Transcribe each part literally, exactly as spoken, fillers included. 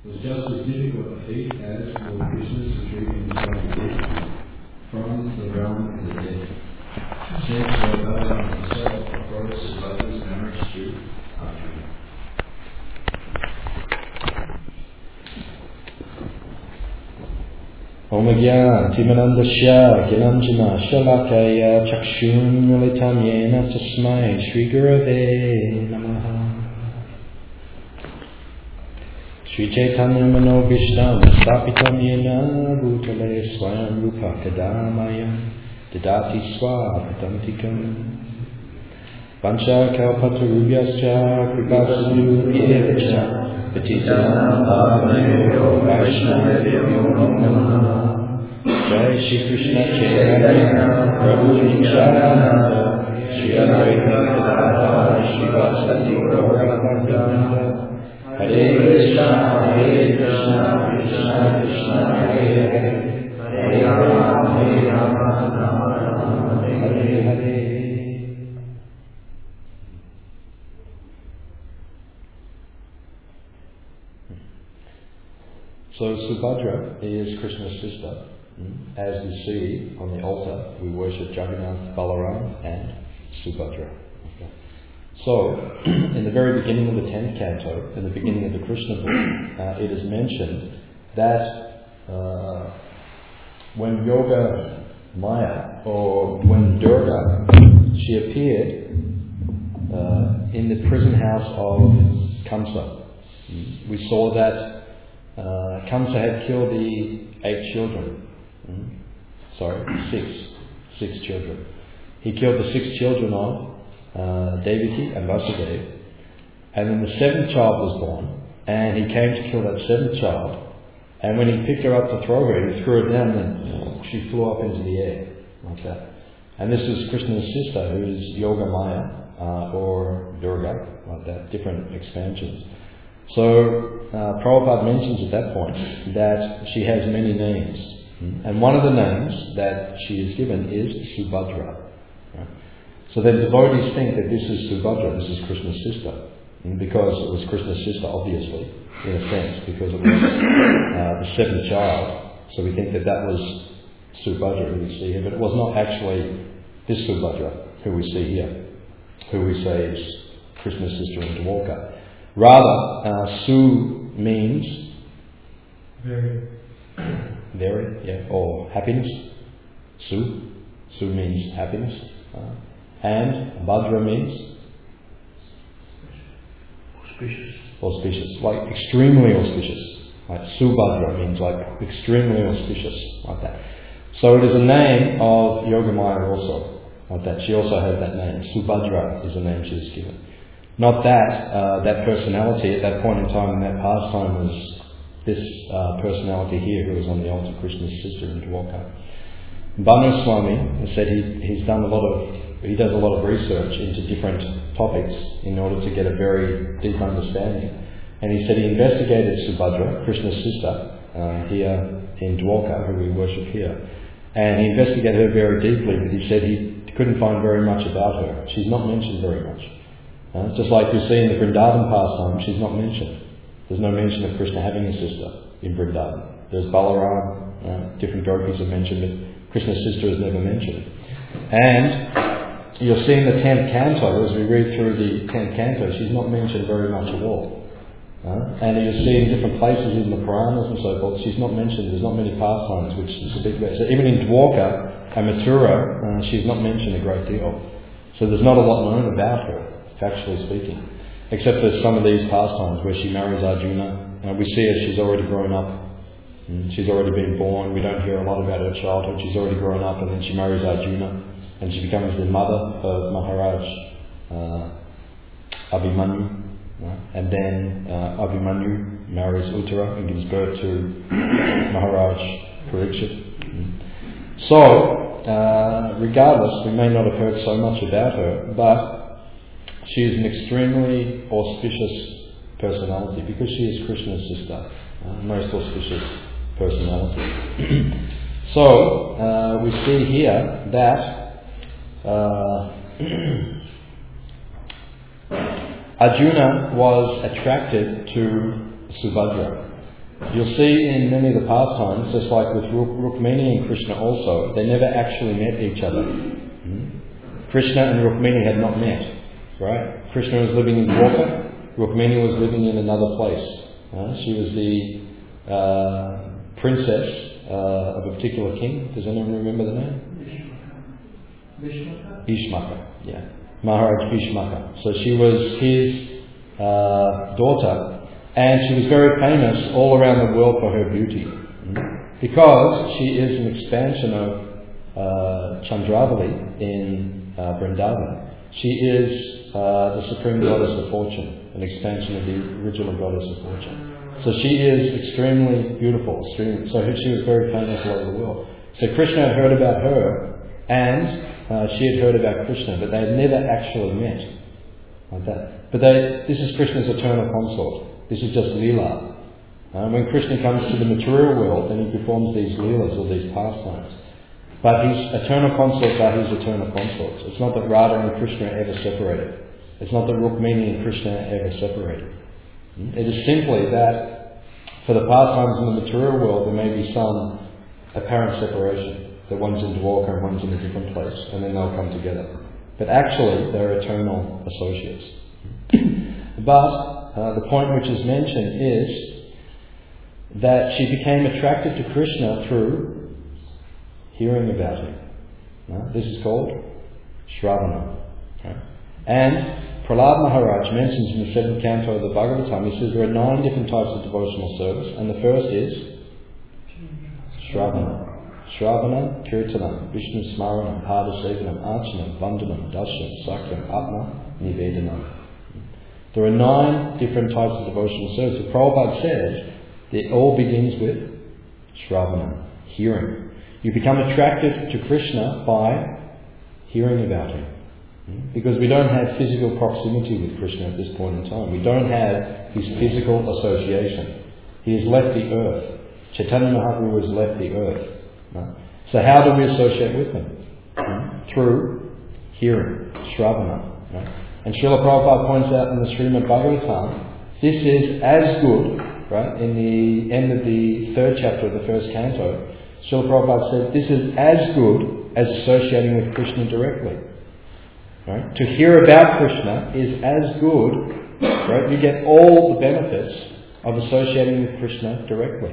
was just as difficult a feat as for Krishna's retrieving himself again from the realm of the dead. Since Balaram himself approached Subhadra's marriage to Arjuna. Omagya Timanandasya Gilanjana Shalakaya Chakshun Militam Yena Tasmai Sri Gurave Namaha. Sri Chaitanya Mano Vishtam Stapitam Yena Bhutale Swayam Rupa Kadamaya Didati Swapatantikam Pancha Kalpatarubhyascha Kripasu Yevacha Patitana Bhavaneyo Vaishnavyo Namaha. Jai Shri Krishna Chaitanya Prabhu Nityananda Shri Advaita Gadadhara Srivasati Gaurabhakta Hare Krishna Hare Krishna Krishna Krishna Hare Hare Hare Rama Hare Rama Rama Rama Hare Hare. So Subhadra is Krishna's sister. As we see on the altar, we worship Jagannath, Balaram and Subhadra. Okay. So, in the very beginning of the tenth canto, in the beginning of the Krishna book, uh, it is mentioned that uh, when Yoga Maya, or when Durga, she appeared uh, in the prison house of Kamsa. We saw that uh, Kamsa had killed the eight children. Mm. Sorry, six. Six children. He killed the six children of uh, Devaki and Vasudeva. And then the seventh child was born, and he came to kill that seventh child. And when he picked her up to throw her, he threw her down and she flew up into the air, like that. And this is Krishna's sister, who is Yoga Maya, uh, or Durga, like that, different expansions. So, uh, Prabhupada mentions at that point that she has many names. And one of the names that she is given is Subhadra. Right? So then devotees think that this is Subhadra, this is Krishna's sister. And because it was Krishna's sister, obviously, in a sense, because it was uh, the seventh child. So we think that that was Subhadra who we see here, but it was not actually this Subhadra who we see here, who we say is Krishna's sister in Dwarka. Rather, uh, Su means very, very, yeah, or happiness. Su, Su means happiness, uh, and Bhadra means auspicious. Auspicious, like extremely auspicious. Like Subhadra means like extremely auspicious, like that. So it is a name of Yogamaya also, like that. She also has that name. Subhadra is the name she was given. Not that, uh, that personality at that point in time in that pastime was this uh, personality here who was on the altar, Krishna's sister in Dwarka. Bhanu Swami said he, he's done a lot of, he does a lot of research into different topics in order to get a very deep understanding. And he said he investigated Subhadra, Krishna's sister, uh, here in Dwarka, who we worship here. And he investigated her very deeply, but he said he couldn't find very much about her. She's not mentioned very much. Uh, just like we see in the Vrindavan pastime, she's not mentioned. There's no mention of Krishna having a sister in Vrindavan. There's Balaram, uh, different gopis are mentioned, but Krishna's sister is never mentioned. And you'll see in the tenth canto, as we read through the tenth canto, she's not mentioned very much at all. Uh, and you'll see in different places in the Puranas and so forth, she's not mentioned. There's not many pastimes, which is a big way. So even in Dwarka and Mathura, uh, she's not mentioned a great deal. So there's not a lot known about her, factually speaking, except for some of these pastimes where she marries Arjuna. Uh, we see her, she's already grown up. And she's already been born. We don't hear a lot about her childhood. She's already grown up, and then she marries Arjuna, and she becomes the mother of Maharaj uh, Abhimanyu. Right? And then uh, Abhimanyu marries Uttara and gives birth to Maharaj Parikshit. Mm. So, uh, regardless, we may not have heard so much about her, but she is an extremely auspicious personality because she is Krishna's sister, uh, most auspicious personality. So, uh, we see here that uh, Arjuna was attracted to Subhadra, You'll see in many of the pastimes, just like with Rukmini and Krishna also, they never actually met each other. Mm-hmm. Krishna and Rukmini had not met, right? Krishna was living in Dwarka, Rukmini was living in another place. Uh, she was the uh, princess uh, of a particular king. Does anyone remember the name? Bhishmaka. Bhishmaka, yeah. Maharaj Bhishmaka. So she was his uh, daughter. And she was very famous all around the world for her beauty. Because she is an expansion of uh, Chandravali in uh, Vrindavan. She is uh, the supreme goddess of fortune, an expansion of the original goddess of fortune. So she is extremely beautiful. Extremely, so she was very famous all over the world. So Krishna had heard about her, and uh, she had heard about Krishna, but they had never actually met like that. But they, this is Krishna's eternal consort. This is just Leela. Uh, when Krishna comes to the material world, then he performs these Leelas or these pastimes. But his eternal consorts are his eternal consorts. It's not that Radha and Krishna are ever separated. It's not that Rukmini and Krishna are ever separated. It is simply that for the pastimes in the material world, there may be some apparent separation. That one's in Dwarka and one's in a different place, and then they'll come together. But actually, they're eternal associates. But Uh, the point which is mentioned is that she became attracted to Krishna through hearing about him. Uh, this is called Shravana. Okay? And Prahlad Maharaj mentions in the seventh canto of the Bhagavatam, he says there are nine different types of devotional service, and the first is Shravana. Shravana, Kirtanam, Vishnu Smaranam, Padasevanam, Archanam, Vandanam, Dasyam, Sakyam, Atma, Nivedanam. There are nine different types of devotional service. Prabhupada says it all begins with Shravana, hearing. You become attracted to Krishna by hearing about him. Because we don't have physical proximity with Krishna at this point in time. We don't have his physical association. He has left the earth. Chaitanya Mahaprabhu has left the earth. So how do we associate with him? Through hearing, Shravana. And Srila Prabhupada points out in the Srimad Bhagavatam, this is as good, right, in the end of the third chapter of the first canto, Srila Prabhupada said, this is as good as associating with Krishna directly. Right? To hear about Krishna is as good, right? You get all the benefits of associating with Krishna directly.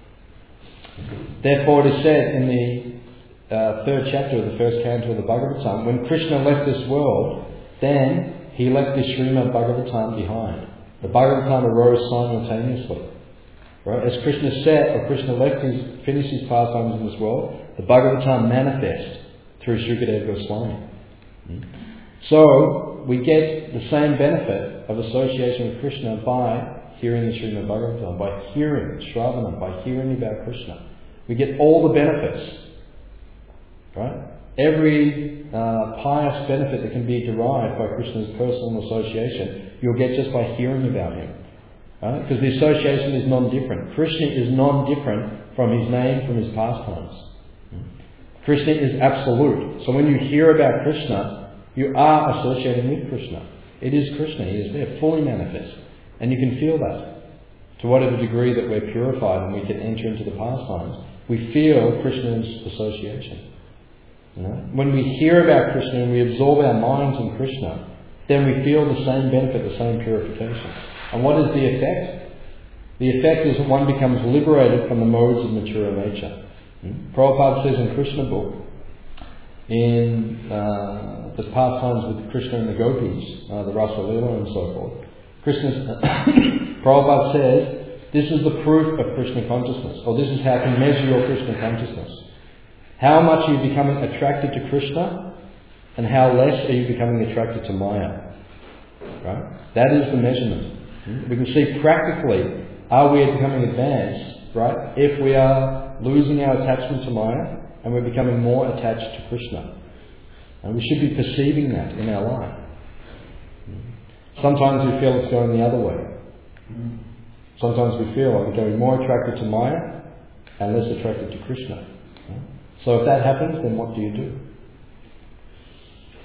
Therefore it is said in the uh, third chapter of the first canto of the Bhagavatam, when Krishna left this world, then he left the Srimad Bhagavatam behind. The Bhagavatam arose simultaneously. Right? As Krishna said, or Krishna left his, finished his pastimes in this world, the Bhagavatam manifests through Srikadeva Goswami. Hmm? So, we get the same benefit of association with Krishna by hearing the Srimad Bhagavatam, by hearing Shravana, by hearing about Krishna. We get all the benefits. Right? Every uh, pious benefit that can be derived by Krishna's personal association, you'll get just by hearing about him. Right? Because the association is non-different. Krishna is non-different from his name, from his pastimes. Krishna is absolute. So when you hear about Krishna, you are associating with Krishna. It is Krishna. He is there, fully manifest. And you can feel that. To whatever degree that we're purified and we can enter into the pastimes, we feel Krishna's association. You know? When we hear about Krishna and we absorb our minds in Krishna, then we feel the same benefit, the same purification. And what is the effect? The effect is that one becomes liberated from the modes of material nature. Hmm? Prabhupada says in Krishna book, in uh, the pastimes with Krishna and the gopis, uh, the Rasa Leela and so forth, Krishna's, Prabhupada says, this is the proof of Krishna consciousness, or this is how to measure your Krishna consciousness. How much are you becoming attracted to Krishna, and how less are you becoming attracted to Maya? Right? That is the measurement. We can see practically, are we becoming advanced, right? If we are losing our attachment to Maya, and we're becoming more attached to Krishna. And we should be perceiving that in our life. Sometimes we feel it's going the other way. Sometimes we feel like we're going more attracted to Maya and less attracted to Krishna. So if that happens, then what do you do?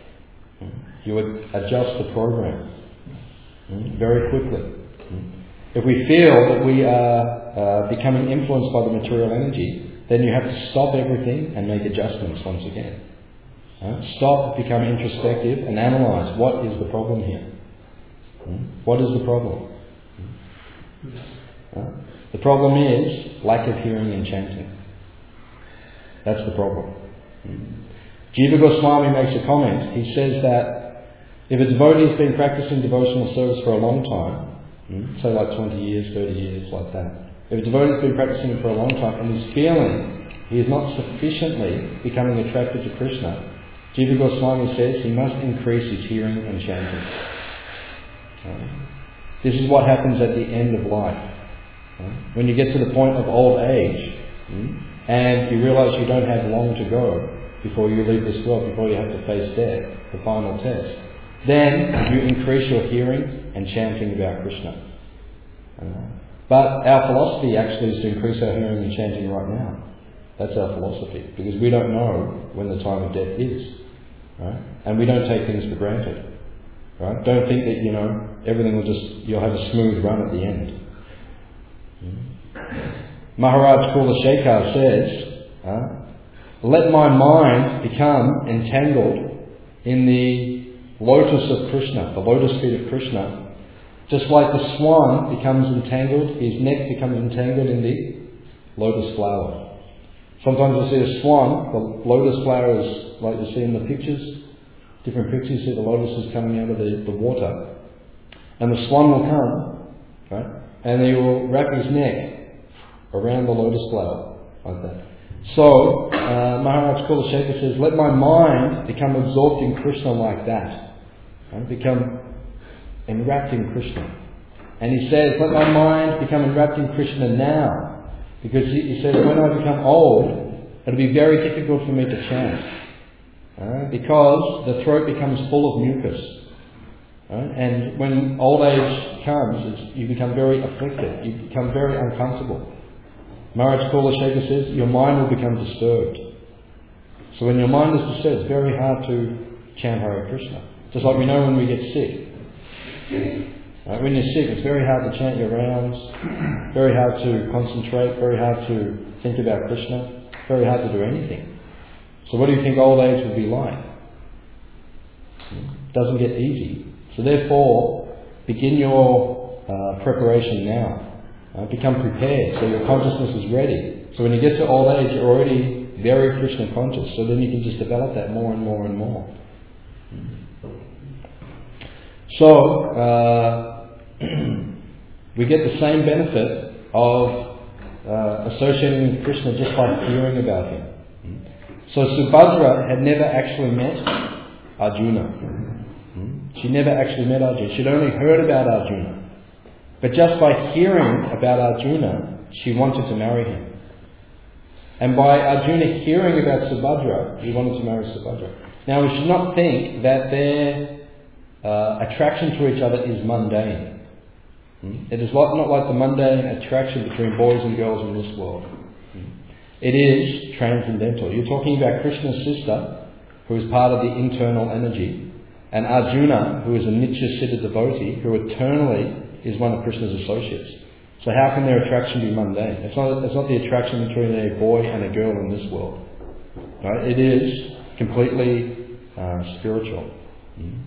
You would adjust the program very quickly. If we feel that we are uh, becoming influenced by the material energy, then you have to stop everything and make adjustments once again. Uh, stop, become introspective and analyse what is the problem here. Hmm? What is the problem? Uh, the problem is lack of hearing and chanting. That's the problem. Hmm? Jiva Goswami makes a comment. He says that if a devotee has been practicing devotional service for a long time, hmm, say like twenty years, thirty years, like that, if a devotee has been practicing it for a long time and he's feeling he is not sufficiently becoming attracted to Krishna, Jiva Goswami says he must increase his hearing and chanting. Uh, this is what happens at the end of life. Uh, when you get to the point of old age hmm, and you realise you don't have long to go before you leave this world, before you have to face death, the final test, then you increase your hearing and chanting about Krishna. Uh, but our philosophy actually is to increase our hearing and chanting right now. That's our philosophy, because we don't know when the time of death is, right? And we don't take things for granted, right? Don't think that, you know, everything will just, you'll have a smooth run at the end. Mm. Maharaj Kula Shekhar says, uh, let my mind become entangled in the lotus of Krishna, the lotus feet of Krishna, just like the swan becomes entangled, his neck becomes entangled in the lotus flower. Sometimes you see a swan, the lotus flower is like you see in the pictures, different pictures, you see the lotus is coming out of the, the water. And the swan will come, right? And he will wrap his neck around the lotus flower, like that. So, uh, Maharaj Kula Shekhar says, let my mind become absorbed in Krishna like that. Right? Become enwrapped in Krishna. And he says, let my mind become enwrapped in Krishna now. Because he, he says, when I become old, it'll be very difficult for me to chant. Right? Because the throat becomes full of mucus. Right? And when old age comes, it's, you become very afflicted. You become very uncomfortable. Maharaj Kula Shekhar says, your mind will become disturbed. So when your mind is disturbed, it's very hard to chant Hare Krishna. Just like we know when we get sick. Right? When you're sick, it's very hard to chant your rounds, very hard to concentrate, very hard to think about Krishna, very hard to do anything. So what do you think old age will be like? It doesn't get easy. So therefore, begin your uh, preparation now. Uh, become prepared so your consciousness is ready. So when you get to old age, you're already very Krishna conscious. So then you can just develop that more and more and more. So, uh, we get the same benefit of uh, associating with Krishna just by hearing about him. So Subhadra had never actually met Arjuna. She never actually met Arjuna. She'd only heard about Arjuna. But just by hearing about Arjuna, she wanted to marry him. And by Arjuna hearing about Subhadra, he wanted to marry Subhadra. Now we should not think that their uh, attraction to each other is mundane. Hmm? It is not, not like the mundane attraction between boys and girls in this world. Hmm? It is transcendental. You're talking about Krishna's sister, who is part of the internal energy, and Arjuna, who is a Nitya Siddha devotee, who eternally is one of Krishna's associates. So how can their attraction be mundane? It's not, it's not the attraction between a boy and a girl in this world. Right? It is completely uh, spiritual. Mm.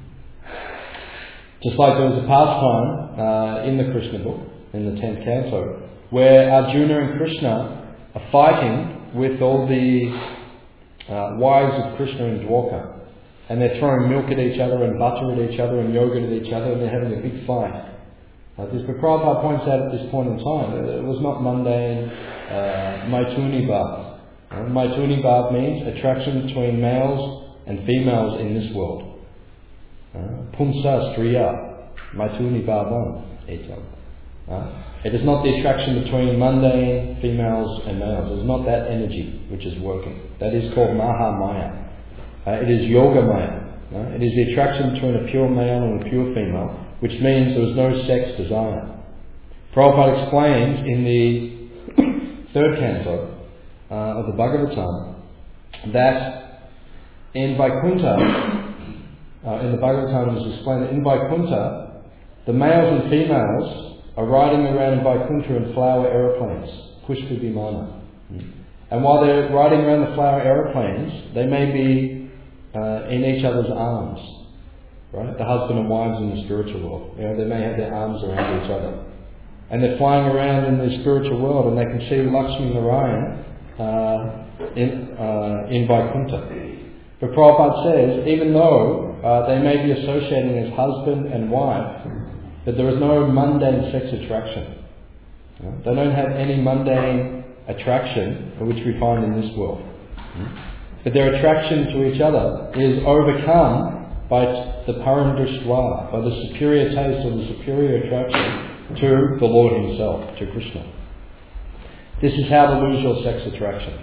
Just like there was a pastime uh, in the Krishna book, in the tenth canto, where Arjuna and Krishna are fighting with all the uh, wives of Krishna in Dwarka. And they're throwing milk at each other and butter at each other and yogurt at each other, and they're having a big fight. Uh, this, but Prabhupada points out at this point in time that it was not mundane uh, Maituni Bhav. Uh, Maituni Bhav means attraction between males and females in this world. Uh, Pumsa Striya Maituni Bhavam etam. Uh, it is not the attraction between mundane females and males. It is not that energy which is working. That is called Maha Maya. Uh, it is Yoga Maya. Uh, it is the attraction between a pure male and a pure female, which means there is no sex desire. Prabhupada explains in the third canto uh, of the Bhagavatam that in Vaikuntha, uh, in the Bhagavatam it is explained that in Vaikuntha, the males and females are riding around in Vaikuntha in flower aeroplanes, Pushpa Vimana. And while they're riding around the flower aeroplanes, they may be uh, in each other's arms, right? The husband and wives in the spiritual world. You know, they may have their arms around each other. And they're flying around in the spiritual world, and they can see Lakshmi Narayan uh, in, uh, in Vaikuntha. But Prabhupada says, even though uh, they may be associating as husband and wife, that there is no mundane sex attraction. You know, they don't have any mundane attraction which we find in this world. But their attraction to each other is overcome by the param drishtva, by the superior taste or the superior attraction to the Lord Himself, to Krishna. This is how to lose your sex attraction.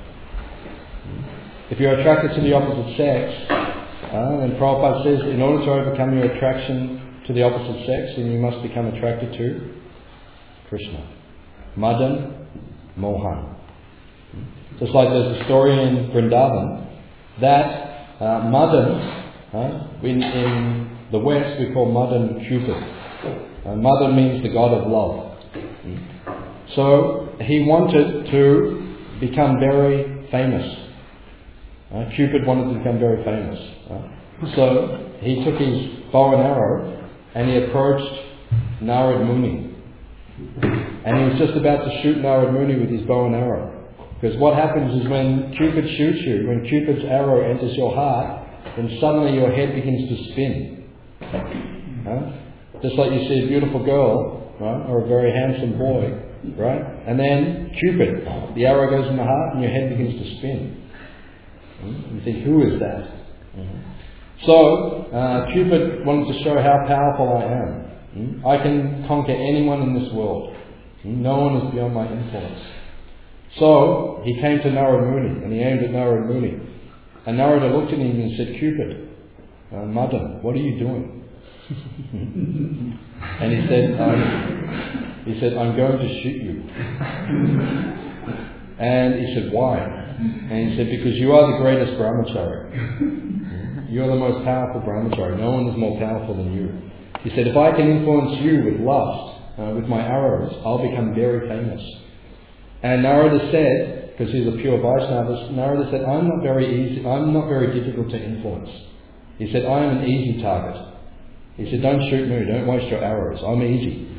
If you're attracted to the opposite sex, uh, then Prabhupada says, in order to overcome your attraction to the opposite sex, then you must become attracted to Krishna. Madan, Mohan. Just like there's a story in Vrindavan that uh, Madan, uh, in, in the West we call Madan Cupid. Uh, Madan means the god of love. So he wanted to become very famous. Uh, Cupid wanted to become very famous. Uh, so he took his bow and arrow and he approached Narad Muni. And he was just about to shoot Narad Muni with his bow and arrow. Because what happens is when Cupid shoots you, when Cupid's arrow enters your heart, then suddenly your head begins to spin. Uh, just like you see a beautiful girl, right, or a very handsome boy, right? And then Cupid, the arrow goes in the heart and your head begins to spin. You think, who is that? Mm-hmm. So, uh, Cupid wanted to show how powerful I am. Mm-hmm. I can conquer anyone in this world. Mm-hmm. No one is beyond my influence. So, he came to Narad Muni, and he aimed at Narad Muni. And Narada looked at him and said, Cupid, uh, Madan, what are you doing? And he said, um, he said, I'm going to shoot you. And he said, why? And he said, because you are the greatest brahmachari. You are the most powerful brahmachari. No one is more powerful than you. He said, if I can influence you with lust, uh, with my arrows, I'll become very famous. And Narada said, because he's a pure Vaishnava, Narada said, I'm not very easy, I'm not very difficult to influence. He said, I am an easy target. He said, don't shoot me, don't waste your arrows, I'm easy.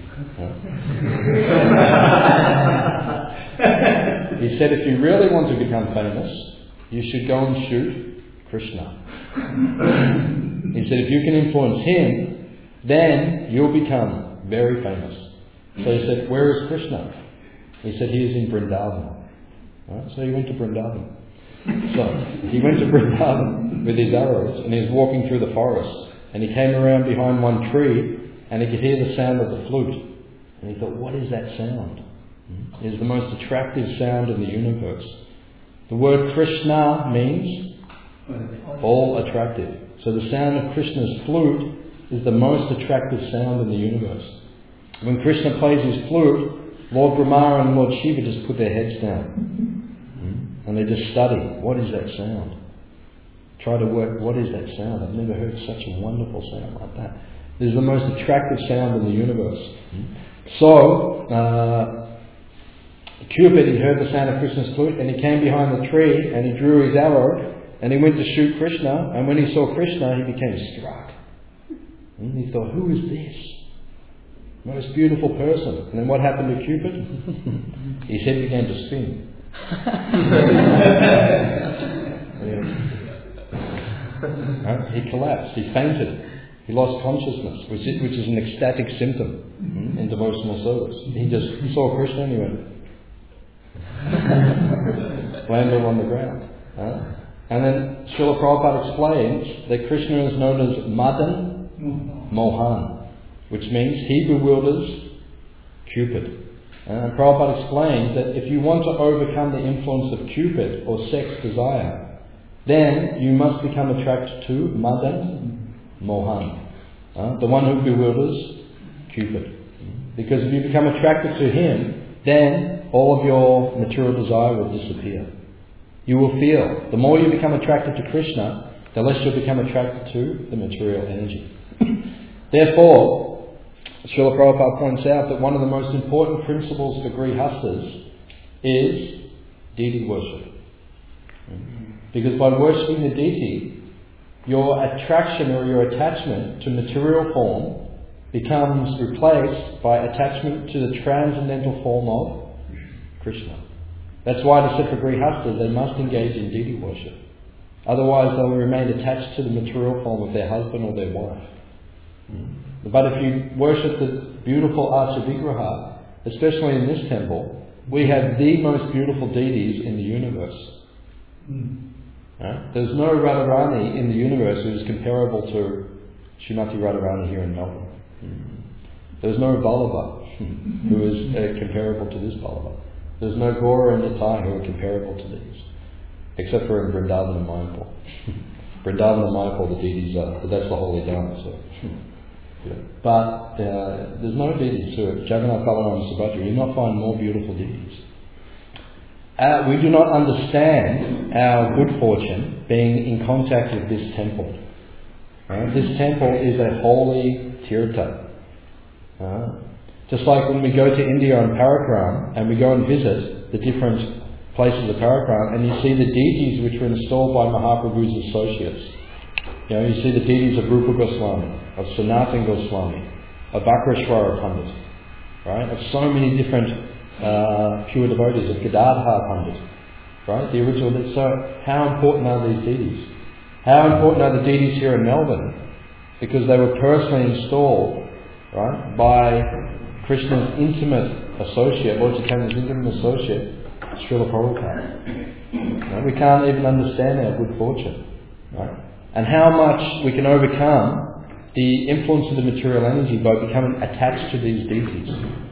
He said, if you really want to become famous, you should go and shoot Krishna. He said, if you can influence him, then you'll become very famous. So he said, where is Krishna? He said, he is in Vrindavan. Right? So he went to Vrindavan. So he went to Vrindavan with his arrows and he was walking through the forest and he came around behind one tree and he could hear the sound of the flute. And he thought, what is that sound? It is the most attractive sound in the universe. The word Krishna means all attractive. So the sound of Krishna's flute is the most attractive sound in the universe. When Krishna plays his flute, Lord Brahma and Lord Shiva just put their heads down. And they just study, what is that sound? Try to work, what is that sound? I've never heard such a wonderful sound like that. This is the most attractive sound in the universe. So, uh, Cupid, he heard the sound of Krishna's flute and he came behind the tree and he drew his arrow and he went to shoot Krishna, and when he saw Krishna he became struck. And he thought, who is this? Most beautiful person. And then what happened to Cupid? His head began to spin. Right? He collapsed, he fainted. He lost consciousness, which is, which is an ecstatic symptom in devotional service. He just saw Krishna and he went, landed on the ground. Huh? And then Srila Prabhupada explains that Krishna is known as Madan Mohan, which means he bewilders Cupid. And Prabhupada explains that if you want to overcome the influence of Cupid or sex desire, then you must become attracted to Madan Mohan, uh, the one who bewilders Cupid. Because if you become attracted to him, then all of your material desire will disappear. You will feel, the more you become attracted to Krishna, the less you'll become attracted to the material energy. Therefore, Srila Prabhupada points out that one of the most important principles for grihastas is deity worship. Because by worshipping the deity, your attraction or your attachment to material form becomes replaced by attachment to the transcendental form of Krishna. That's why to set for grihastas, they must engage in deity worship. Otherwise they will remain attached to the material form of their husband or their wife. Mm. But if you worship the beautiful Archa Vigraha, especially in this temple, we have the most beautiful deities in the universe. Mm. Right? There's no Radharani in the universe who is comparable to Srimati Radharani here in Melbourne. Mm. There's no Vallabha who is uh, comparable to this Vallabha. There's no Gaura and Nitai who are comparable to these, except for in Vrindavan and Mayapur. Vrindavan and Mayapur, the deities are, but that's the holy Dharma. So, yeah. But uh, there's no deities to it. Jagannath, Balaram, and Subhadra, you will not find more beautiful deities. Uh, we do not understand our good fortune being in contact with this temple. Uh, this temple is a holy tirtha. Uh, just like when we go to India on Parakram and we go and visit the different places of Parakram and you see the deities which were installed by Mahaprabhu's associates. You know, you see the deities of Rupa Goswami, of Sanatana Goswami, of Akrashwara Pandit, right? Of so many different uh, pure devotees, of Gadadhar Pandit, right? The original. So, how important are these deities? How important are the deities here in Melbourne? Because they were personally installed, right, by Krishna's intimate associate, Lord Chaitanya's intimate associate, Srila Prabhupada. Right? We can't even understand our good fortune, right? And how much we can overcome the influence of the material energy by becoming attached to these deities.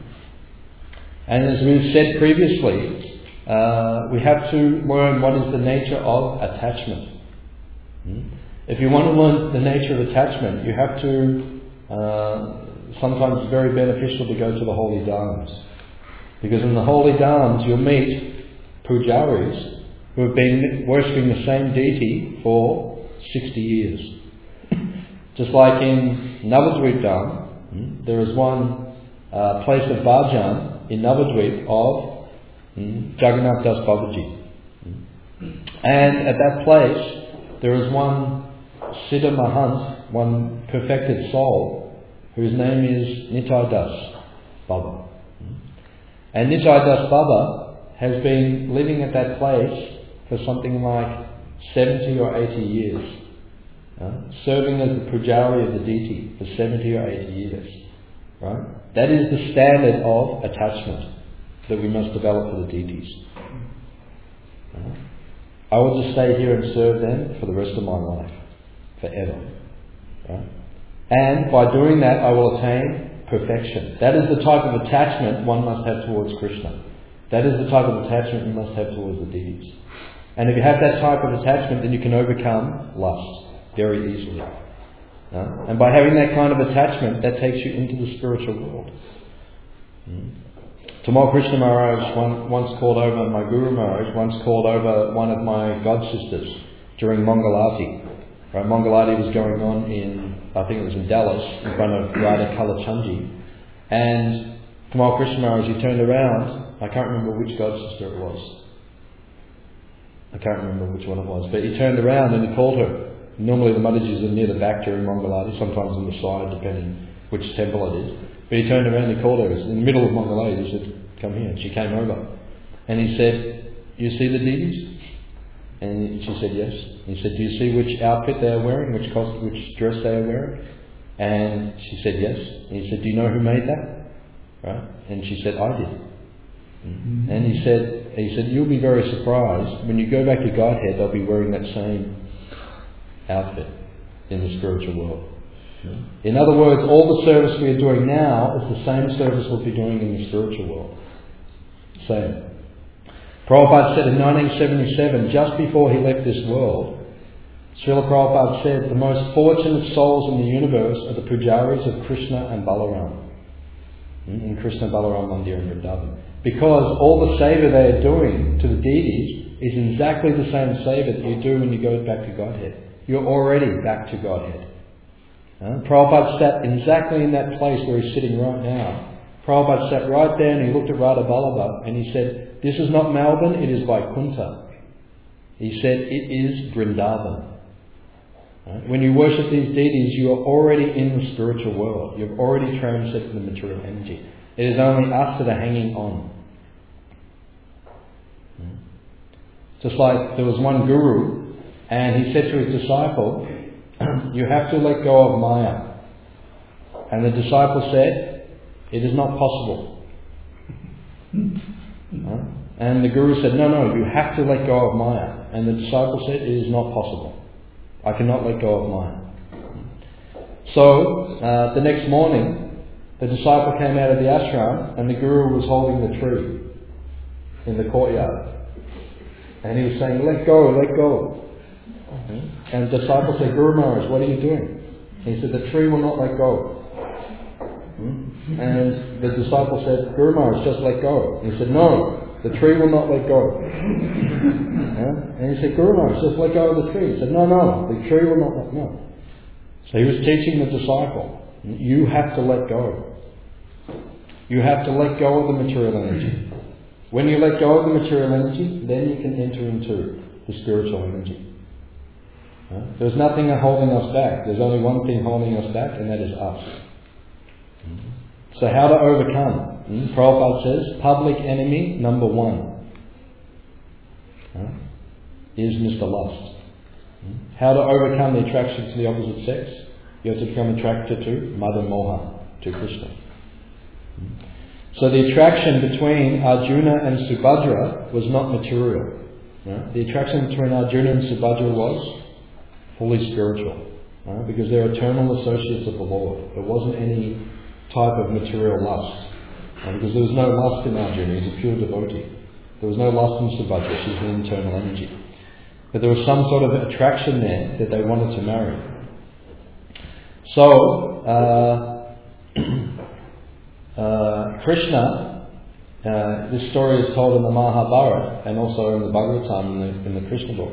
And as we've said previously, uh, we have to learn what is the nature of attachment. Hmm? If you want to learn the nature of attachment, you have to, uh, sometimes it's very beneficial to go to the holy dhams. Because in the holy dhams you'll meet pujaris who have been worshipping the same deity for sixty years. Just like in Navadvip Dham, there is one uh, place of bhajan in Navadvip of mm, Jagannath Das Babaji. And at that place there is one Siddha Mahant, one perfected soul, whose name is Nitai Das Baba. And Nitai Das Baba has been living at that place for something like seventy or eighty years, uh, serving as the pujari of the deity for seventy or eighty years. Right? That is the standard of attachment that we must develop for the deities. Uh, I will just stay here and serve them for the rest of my life, forever. Right? And by doing that, I will attain perfection. That is the type of attachment one must have towards Krishna. That is the type of attachment you must have towards the deities. And if you have that type of attachment, then you can overcome lust very easily. Uh, and by having that kind of attachment, that takes you into the spiritual world. Mm. Tamal Krishna Maharaj one, once called over, my Guru Maharaj once called over one of my god sisters during Mangalati. Right, Mangalati was going on in, I think it was in Dallas, in front of Radha Kalachandji. And Tamal Krishna Maharaj, he turned around, I can't remember which god sister it was. I can't remember which one it was, but he turned around and he called her. Normally the Madhajis are near the back during Mangalati, sometimes on the side, depending which temple it is. But he turned around and he called her. In the middle of Mangalati, he said, come here. And she came over. And he said, you see the deities? And she said, yes. And he said, do you see which outfit they are wearing, which costume, which dress they are wearing? And she said, yes. And he said, do you know who made that? Right? And she said, I did. Mm-hmm. And he said, he said, you'll be very surprised when you go back to Godhead, they'll be wearing that same outfit in the spiritual world. Mm-hmm. In other words, all the service we are doing now is the same service we'll be doing in the spiritual world. Same. Prabhupada said in nineteen seventy-seven, just before he left this world, Srila Prabhupada said, the most fortunate souls in the universe are the pujaris of Krishna and Balaram. In Krishna Balaram Mandir in Vrindavan. Because all the seva they are doing to the deities is exactly the same seva that you do when you go back to Godhead. You're already back to Godhead. Uh, Prabhupada sat exactly in that place where he's sitting right now. Prabhupada sat right there and he looked at Radha Vallabha and he said, "This is not Melbourne, it is Vaikuntha." He said, "It is Vrindavan." Right? When you worship these deities, you are already in the spiritual world. You've already transcended the material energy. It is only us that are hanging on. Just like there was one guru, and he said to his disciple, "You have to let go of Maya." And the disciple said, "It is not possible." Right? And the guru said, "No, no, you have to let go of Maya." And the disciple said, "It is not possible. I cannot let go of Maya." So, uh, the next morning, the disciple came out of the ashram and the guru was holding the tree in the courtyard. And he was saying, "Let go, let go." And the disciple said, "Guru Maharaj, what are you doing?" He said, "The tree will not let go." And the disciple said, "Guru Maharaj, just let go." He said, "No, the tree will not let go." Yeah? And he said, "Guru Maharaj, just let go of the tree." He said, "No, no, the tree will not let go." So he was teaching the disciple, you have to let go. You have to let go of the material energy. When you let go of the material energy, then you can enter into the spiritual energy. Yeah? There's nothing holding us back. There's only one thing holding us back, and that is us. So how to overcome? Hmm? Prabhupada says, public enemy number one huh, is Mister Lust. Hmm? How to overcome the attraction to the opposite sex? You have to become attracted to Mother Moha, to Krishna. Hmm? So the attraction between Arjuna and Subhadra was not material. Right? The attraction between Arjuna and Subhadra was fully spiritual. Right? Because they're eternal associates of the Lord. There wasn't any type of material lust. Uh, because there was no lust in Arjuna, he's a pure devotee. There was no lust in Subhadra, she's an internal energy. But there was some sort of attraction there that they wanted to marry. So, uh, uh, Krishna, uh, this story is told in the Mahabharata and also in the Bhagavatam in the, in the Krishna book.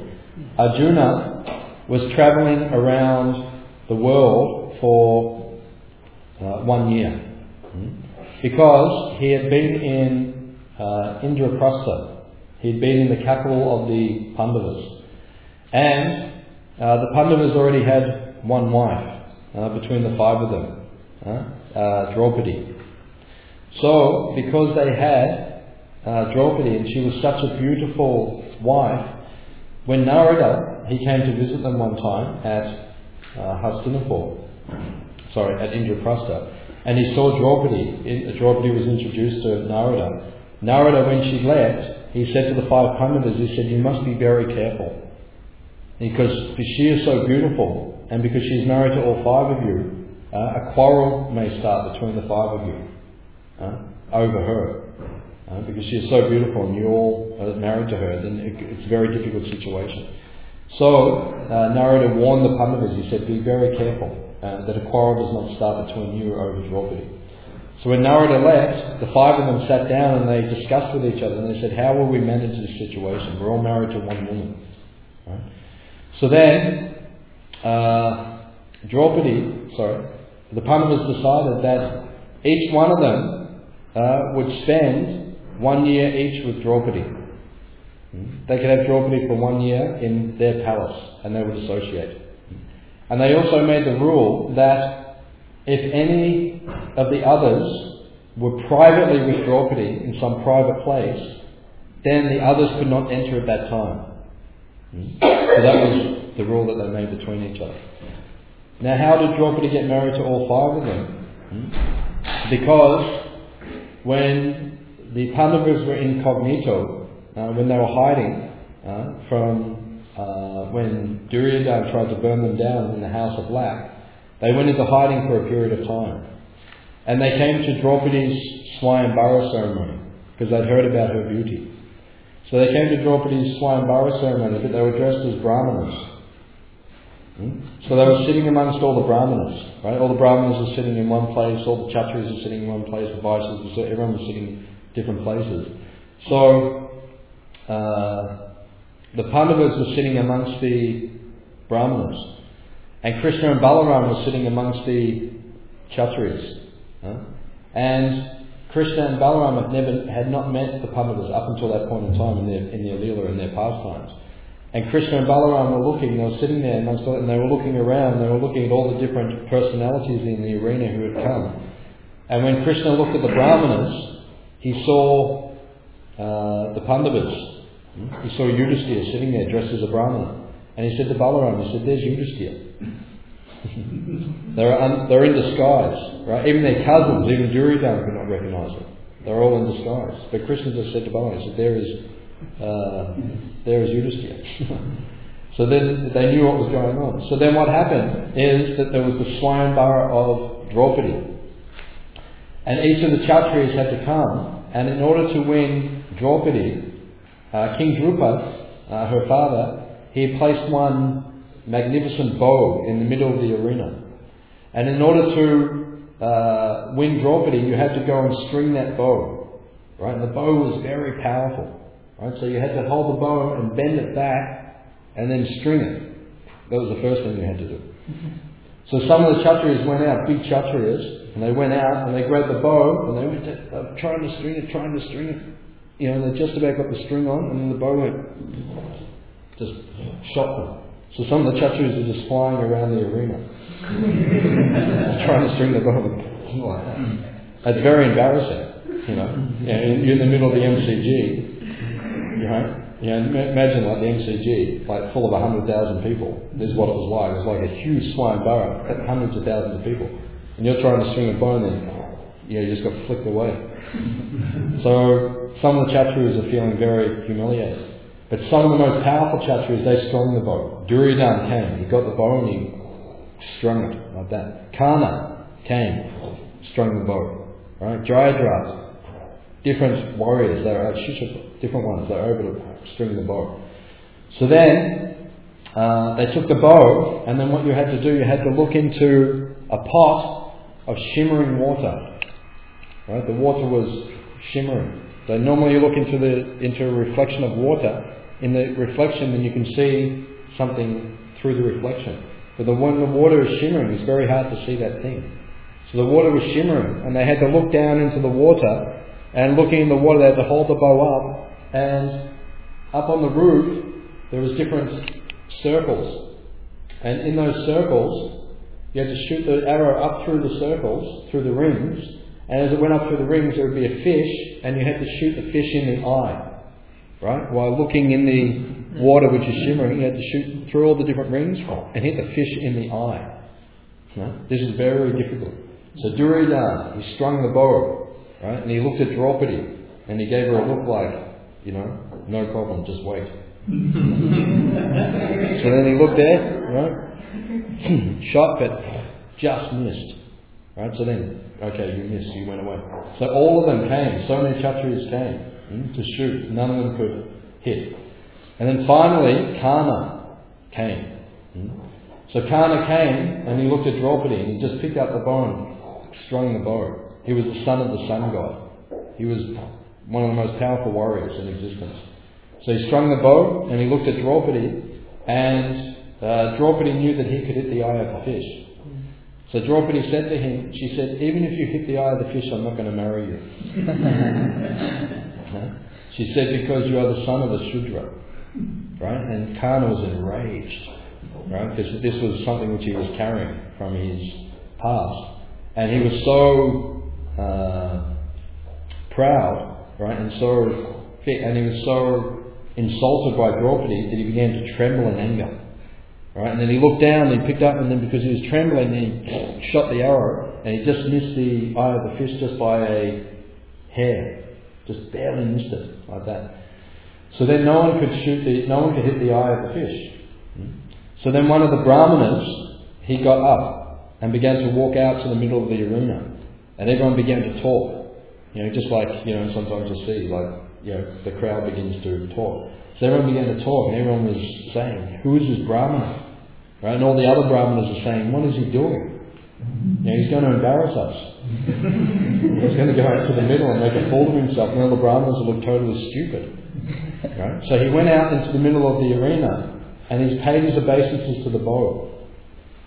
Arjuna was travelling around the world for Uh, one year, hmm? because he had been in uh, Indraprastha. He had been in the capital of the Pandavas, and uh, the Pandavas already had one wife uh, between the five of them, uh, uh, Draupadi. So, because they had uh, Draupadi and she was such a beautiful wife, when Narada, he came to visit them one time at uh, Hastinapur. Sorry, at Indraprastha, and he saw Draupadi. Draupadi was introduced to Narada. Narada, when she left, he said to the five Pandavas, he said, "You must be very careful, because she is so beautiful, and because she is married to all five of you, uh, a quarrel may start between the five of you uh, over her, uh, because she is so beautiful, and you all are married to her. Then it, it's a very difficult situation." So uh, Narada warned the Pandavas. He said, "Be very careful. Uh, that a quarrel does not start between you over Draupadi." So when Narada left, the five of them sat down and they discussed with each other and they said, "How will we manage this situation? We're all married to one woman." Right? So then, uh, Draupadi, sorry, the Pandavas decided that each one of them uh, would spend one year each with Draupadi. They could have Draupadi for one year in their palace and they would associate. And they also made the rule that if any of the others were privately with Draupadi in some private place, then the others could not enter at that time. So that was the rule that they made between each other. Now, how did Draupadi get married to all five of them? Because when the Pandavas were incognito, uh, when they were hiding uh, from Uh, when Duryodhana tried to burn them down in the house of Lac, they went into hiding for a period of time. And they came to Draupadi's Swayambara ceremony, because they'd heard about her beauty. So they came to Draupadi's Swayambara ceremony, but they were dressed as Brahmanas. Hmm? So they were sitting amongst all the Brahmanas, right? All the Brahmanas were sitting in one place, all the Kshatris were sitting in one place, the Vaishyas, everyone was sitting in different places. So, uh, the Pandavas were sitting amongst the Brahmanas. And Krishna and Balaram were sitting amongst the Kshatriyas. Huh? And Krishna and Balaram had never had not met the Pandavas up until that point in time in their in their Leela and their pastimes. And Krishna and Balaram were looking, they were sitting there amongst all, and they were looking around, they were looking at all the different personalities in the arena who had come. And when Krishna looked at the Brahmanas, he saw uh, the Pandavas. He saw Yudhisthira sitting there dressed as a Brahmana. And he said to Balaram, he said, there's Yudhisthira. they're, un, they're in disguise, right? Even their cousins, even Duryodhana could not recognise them. They're all in disguise. But Krishna just said to Balaram, he said, there is, uh, there is Yudhisthira. So then they knew what was going on. So then what happened is that there was the Swayambara of Draupadi. And each of the Kshatriyas had to come, and in order to win Draupadi, uh, King Drupada, uh, her father, he had placed one magnificent bow in the middle of the arena. And in order to uh, win Draupadi, you had to go and string that bow. Right? And the bow was very powerful. Right? So you had to hold the bow and bend it back and then string it. That was the first thing you had to do. So some of the Kshatriyas went out, big Kshatriyas, and they went out and they grabbed the bow and they went to, they were trying to string it, trying to string it. You know, they just about got the string on, and then the bow went, just shot them. So some of the Kshatriyas were just flying around the arena, trying to string the bow. Like that. That's very embarrassing, you know. Yeah, you're in the middle of the M C G, you know. You know, imagine like the M C G, like full of a hundred thousand people. This is what it was like. It was like a huge Swayambara, at hundreds of thousands of people, and you're trying to string a bow, and then you know, you just got flicked away. So some of the Kshatriyas are feeling very humiliated. But some of the most powerful Kshatriyas, they strung the bow. Duryodhana came, he got the bow and he strung it like that. Karna came, strung the bow. Right? Jayadratha, different warriors, they were Shishapa, different ones, they were able to string the bow. So then, uh, they took the bow, and then what you had to do, you had to look into a pot of shimmering water. Right? The water was shimmering. So normally you look into the into a reflection of water. In the reflection, then you can see something through the reflection. But the, when the water is shimmering, it's very hard to see that thing. So the water was shimmering, and they had to look down into the water, and looking in the water, they had to hold the bow up, and up on the roof, there was different circles. And in those circles, you had to shoot the arrow up through the circles, through the rings, and as it went up through the rings, there would be a fish, and you had to shoot the fish in the eye. Right? While looking in the water which is shimmering, you had to shoot through all the different rings and hit the fish in the eye. Right? This is very difficult. So Duryodhana, he strung the bow, right? And he looked at Draupadi, and he gave her a look like, you know, no problem, just wait. So then he looked there, right? Shot, but just missed. Right? So then, okay, you missed, you went away. So all of them came, so many Kshatriyas came hmm, to shoot. None of them could hit. And then finally, Karna came. Hmm. So Karna came, and he looked at Draupadi, and he just picked up the bow and strung the bow. He was the son of the sun god. He was one of the most powerful warriors in existence. So he strung the bow, and he looked at Draupadi, and uh, Draupadi knew that he could hit the eye of the fish. So Draupadi said to him, she said, even if you hit the eye of the fish, I'm not going to marry you. She said, because you are the son of a Shudra. Right? And Karna was enraged. Right? Because this was something which he was carrying from his past. And he was so uh, proud, right? And so fit, and he was so insulted by Draupadi that he began to tremble in anger. Right? And then he looked down and he picked up, and then because he was trembling, he shot the arrow, and he just missed the eye of the fish just by a hair. Just barely missed it, like that. So then no one could shoot the, no one could hit the eye of the fish. So then one of the Brahmanas, he got up and began to walk out to the middle of the arena, and everyone began to talk. You know, just like, you know, sometimes you see, like, you know, the crowd begins to talk. So everyone began to talk, and everyone was saying, who is this Brahmana? Right? And all the other Brahmanas are saying, what is he doing? You know, he's going to embarrass us. He's going to go out to the middle and make a fool of himself, and all the Brahmanas will look totally stupid. Right? So he went out into the middle of the arena, and he paid his obeisances to the bow.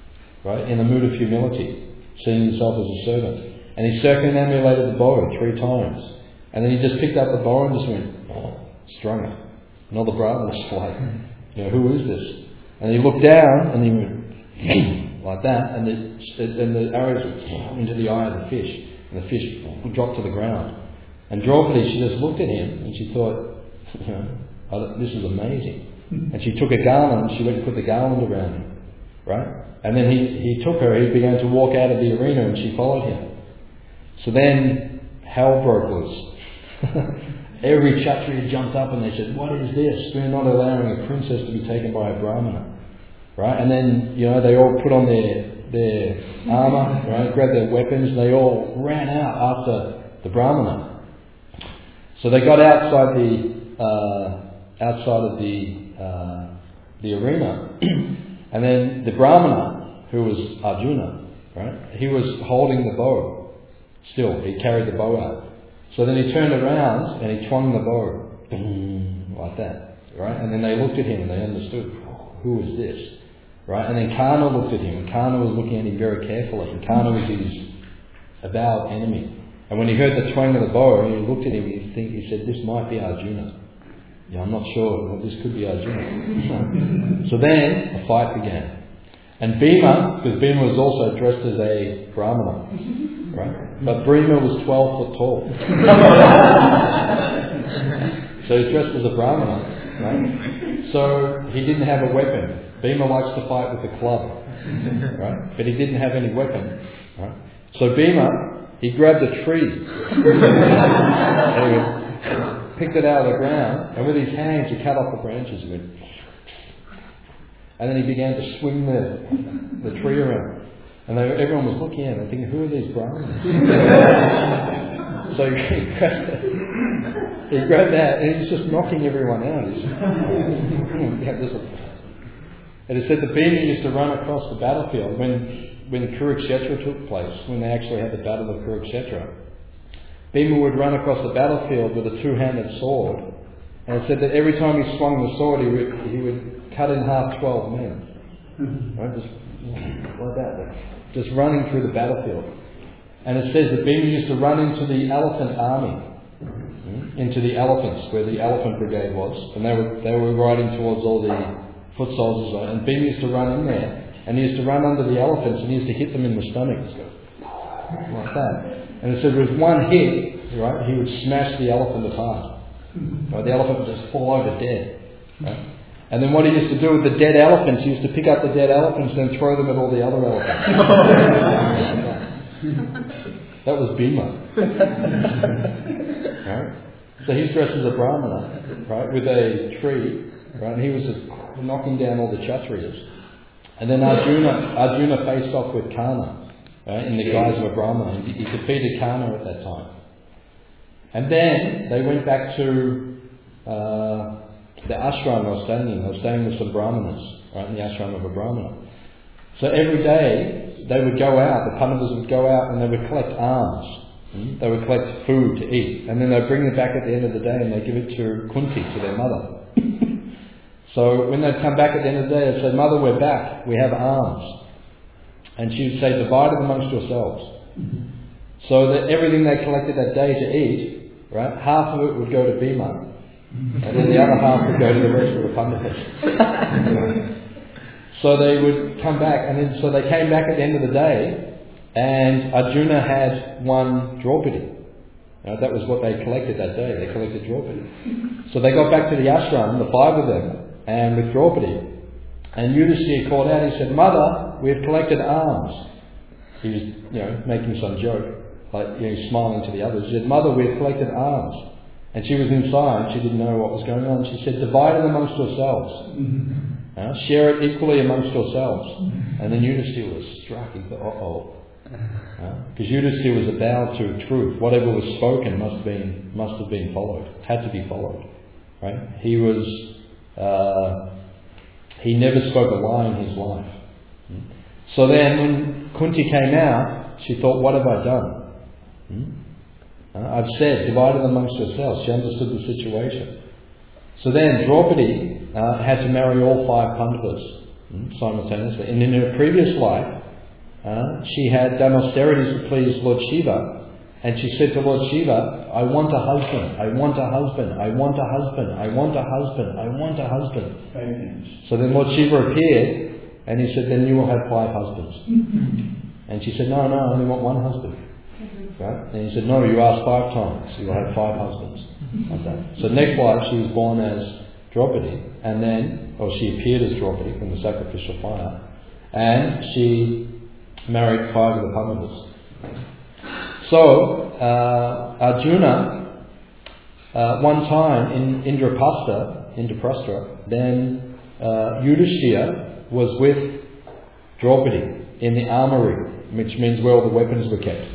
right, in a mood of humility, seeing himself as a servant. And he circumambulated the bow three times. And then he just picked up the bow and just went, oh, strung it. And all the Brahmins were like, you know, who is this? And he looked down and he went like that, and the, and the arrows went into the eye of the fish, and the fish dropped to the ground. And Draupadi, she just looked at him and she thought, you know, oh, this is amazing. And she took a garland, she went and put the garland around him, right? And then he, he took her, he began to walk out of the arena and she followed him. So then hell broke loose. Every Kshatriya jumped up and they said, what is this? We're not allowing a princess to be taken by a Brahmana. Right? And then, you know, they all put on their their armour, right, grabbed their weapons, and they all ran out after the Brahmana. So they got outside the uh, outside of the uh, the arena, and then the Brahmana, who was Arjuna, right, he was holding the bow. Still, he carried the bow out. So then he turned around and he twanged the bow, like that, right? And then they looked at him and they understood, who is this? Right? And then Karna looked at him, and Karna was looking at him very carefully, and Karna was his avowed enemy. And when he heard the twang of the bow, and he looked at him, he, think, he said, this might be Arjuna. Yeah, I'm not sure, well, this could be Arjuna. So then, a fight began. And Bhima, because Bhima was also dressed as a Brahmana, right? But Bhima was twelve foot tall. So he's dressed as a Brahmana, right? So he didn't have a weapon. Bhima likes to fight with a club, right? But he didn't have any weapon, right? So Bhima, he grabbed a tree, and picked it out of the ground, and with his hands he cut off the branches of it. And then he began to swing the, the tree around. And they, everyone was looking at him and thinking, who are these Brahmins? So he grabbed that, he grabbed that and he's just knocking everyone out. He's, and it said that Bhima used to run across the battlefield when, when Kurukshetra took place, when they actually had the Battle of Kurukshetra. Bhima would run across the battlefield with a two-handed sword, and it said that every time he swung the sword, he would, he would cut in half twelve men. Right? Just like that. Just running through the battlefield. And it says that Bhima used to run into the elephant army, into the elephants, where the elephant brigade was, and they were they were riding towards all the foot soldiers, and Bhima used to run in there, and he used to run under the elephants, and he used to hit them in the stomach, like that. And it said with one hit, right, he would smash the elephant apart. Right? The elephant would just fall over dead. Right? And then what he used to do with the dead elephants, he used to pick up the dead elephants and then throw them at all the other elephants. That was Bhima. Right? So he's dressed as a Brahmana, right, with a tree, right, and he was just knocking down all the Kshatriyas. And then Arjuna, Arjuna faced off with Karna, right, in the guise of a Brahmana. He, he defeated Karna at that time. And then they went back to uh, the ashram they were staying in. They were staying with some Brahmanas, right, in the ashram of a Brahmana. So every day they would go out, the Pandavas would go out and they would collect alms. Mm? They would collect food to eat. And then they'd bring it back at the end of the day and they'd give it to Kunti, to their mother. So when they'd come back at the end of the day, they'd say, Mother, we're back, we have alms. And she would say, divide it amongst yourselves. So that everything they collected that day to eat, right, half of it would go to Bhima. And then the other half would go to the rest of the Pandavas. So they would come back, and then so they came back at the end of the day, and Arjuna had won Draupadi. Right, that was what they collected that day. They collected Draupadi. So they got back to the ashram, the five of them, and with Draupadi. And Yudhishthira called out. He said, "Mother, we have collected alms." He was, you know, making some joke, like, you know, smiling to the others. He said, "Mother, we have collected alms." And she was inside. She didn't know what was going on. She said, "Divide it amongst yourselves. Uh, share it equally amongst yourselves." And then Yudhishthira was struck. He thought, uh-oh. Because uh, Yudhishthira was avowed to truth. Whatever was spoken must have been, must have been followed. Had to be followed. Right? He was... Uh, he never spoke a lie in his life. So then when Kunti came out, she thought, what have I done? Uh, I've said, divide it amongst yourselves. She understood the situation. So then Draupadi uh, had to marry all five Pandavas mm, simultaneously. And in her previous life, uh, she had done austerities to please Lord Shiva, and she said to Lord Shiva, I want a husband, I want a husband, I want a husband, I want a husband, I want a husband. So then Lord Shiva appeared, and he said, then you will have five husbands. And she said, no, no, I only want one husband. Right? And he said, no, you asked five times, so you'll have five husbands. Okay. So next life she was born as Draupadi, and then, or she appeared as Draupadi from the sacrificial fire, and she married five of the Pandavas. So, uh, Arjuna, uh, one time in Indraprastha, Indraprastha, then uh, Yudhishthira was with Draupadi in the armory, which means where all the weapons were kept.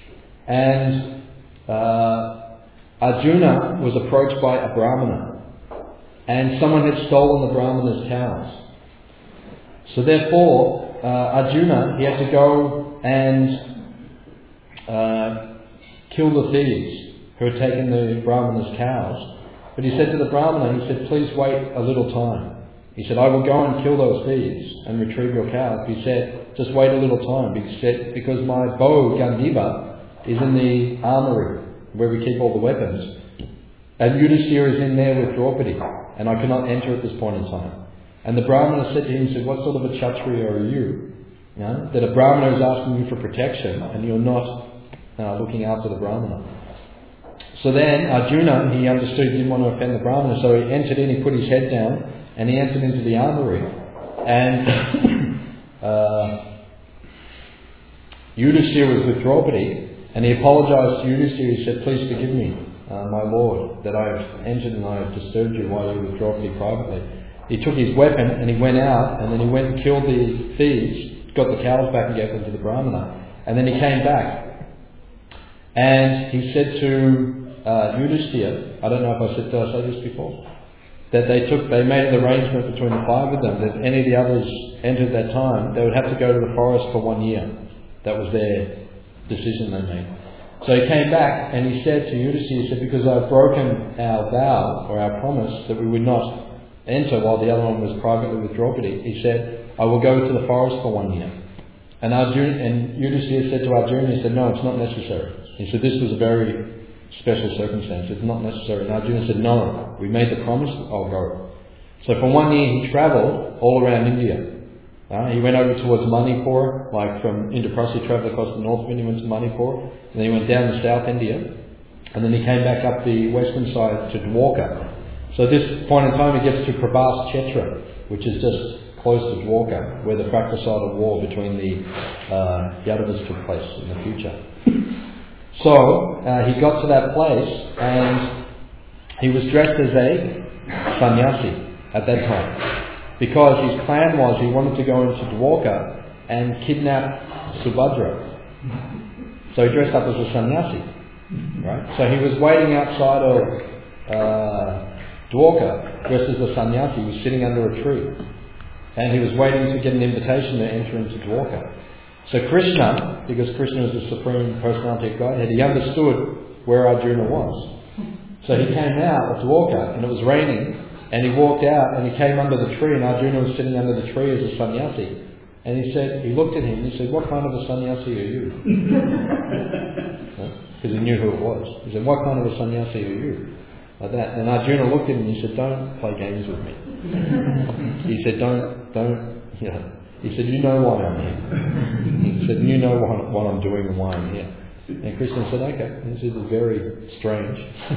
And uh, Arjuna was approached by a Brahmana, and someone had stolen the Brahmana's cows. So therefore, uh, Arjuna, he had to go and uh, kill the thieves who had taken the Brahmana's cows. But he said to the Brahmana, he said, please wait a little time. He said, I will go and kill those thieves and retrieve your cows. He said, just wait a little time, because my bow, Gandiva, is in the armory where we keep all the weapons. And Yudhishthira is in there with Draupadi, and I cannot enter at this point in time. And the Brahmana said to him, said, what sort of a Kshatriya are you? You know, that a Brahmana is asking you for protection and you're not uh, looking after the Brahmana. So then Arjuna, he understood he didn't want to offend the Brahmana, so he entered in, he put his head down, and he entered into the armory. And uh, Yudhishthira was with Draupadi, and he apologised to Yudhishthira. He said, please forgive me, uh, my lord, that I have entered and I have disturbed you while you were with Draupadi privately. He took his weapon and he went out, and then he went and killed the thieves, got the cows back and gave them to the Brahmana. And then he came back, and he said to uh, Yudhishthira, I don't know if I said, did I say this before? That they took, they made an arrangement between the five of them that if any of the others entered that time, they would have to go to the forest for one year. That was their decision they made. So he came back and he said to Yudhishthira, he said, because I've broken our vow or our promise that we would not enter while the other one was privately with Draupadi, he said, I will go to the forest for one year. And Arjuna, and Yudhishthira said to Arjuna, he said, no, it's not necessary. He said, this was a very special circumstance, it's not necessary. And Arjuna said, no, we made the promise, I'll go. So for one year he travelled all around India. Uh, he went over towards Manipur, like from Indraprastha, he travelled across the north of India, went to Manipur, and then he went down to South India, and then he came back up the western side to Dwarka. So at this point in time he gets to Prabhas Kshetra, which is just close to Dwarka, where the fratricidal war between the uh, Yadavas took place in the future. So uh, he got to that place, and he was dressed as a sannyasi at that time, because his plan was he wanted to go into Dwarka and kidnap Subhadra. So he dressed up as a sannyasi, right? So he was waiting outside of uh, Dwarka, dressed as a sannyasi. He was sitting under a tree, and he was waiting to get an invitation to enter into Dwarka. So Krishna, because Krishna is the Supreme Personality of Godhead, he understood where Arjuna was. So he came out of Dwarka, and it was raining, and he walked out and he came under the tree, and Arjuna was sitting under the tree as a sannyasi. And he said, he looked at him and he said, what kind of a sannyasi are you? Because he knew who it was. He said, what kind of a sannyasi are you? Like that. And Arjuna looked at him and he said, don't play games with me. He said, don't, don't, you know. He said, you know why I'm here. He said, you know what, what I'm doing and why I'm here. And Krishna said, okay, this is very strange.